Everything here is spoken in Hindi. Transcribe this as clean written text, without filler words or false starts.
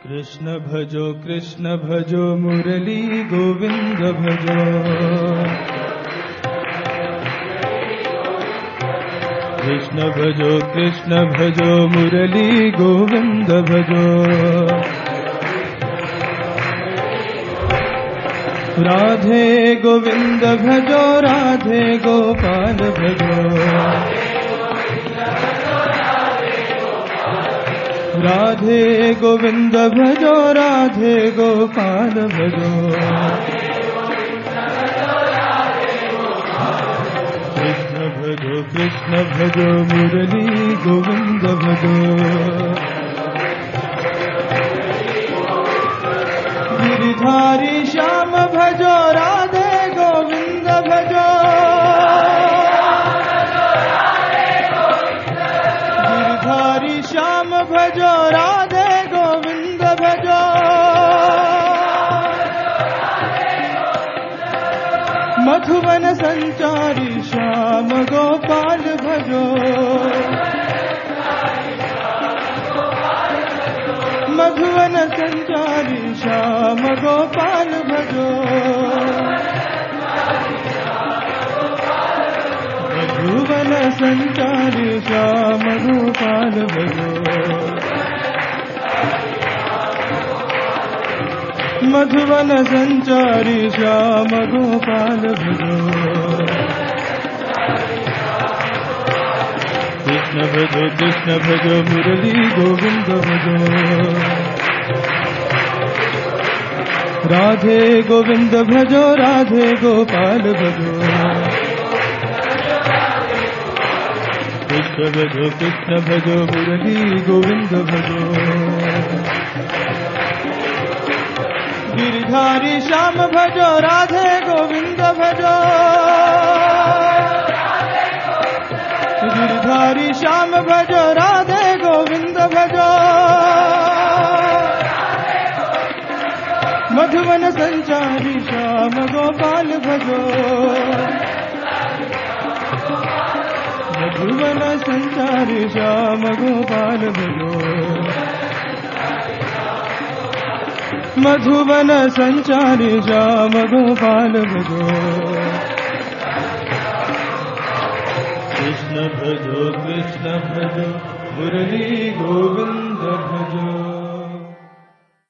कृष्ण भजो मुरली गोविंद भजो। कृष्ण भजो मुरली गोविंद भजो। राधे गोविंद भजो राधे गोपाल भजो। राधे गोविंद भजो राधे गोपाल भजो। कृष्ण भजो मुरली गोविंद भजो। गिरिधारी श्याम भजो राधे गोविंद भजो। गिरिधारी श्याम भजो राधे गोविंद भजो। मधुवन संचारी श्याम गोपाल भजो। मधुवन संचारी श्याम गोपाल भजो। मधुवन संचारी श्याम गोपाल भजो। मधुवन संचारी श्याम गोपाल भजो। कृष्ण भजो मुरली गोविंद भजो। राधे गोविंद भजो राधे गोपाल भजो। कृष्ण भजो मुरली गोविंद भजो। गिरिधारी श्याम भजो राधे गोविंद भजो। गिरिधारी श्याम भजो राधे गोविंद भजो। मधुवन संचारी श्याम गोपाल भजो। मधुवन संचारी श्याम गोपाल भजो। मधुवन संचारी श्याम गोपाल भजो। कृष्ण भजो मुरली गोविंद भजो।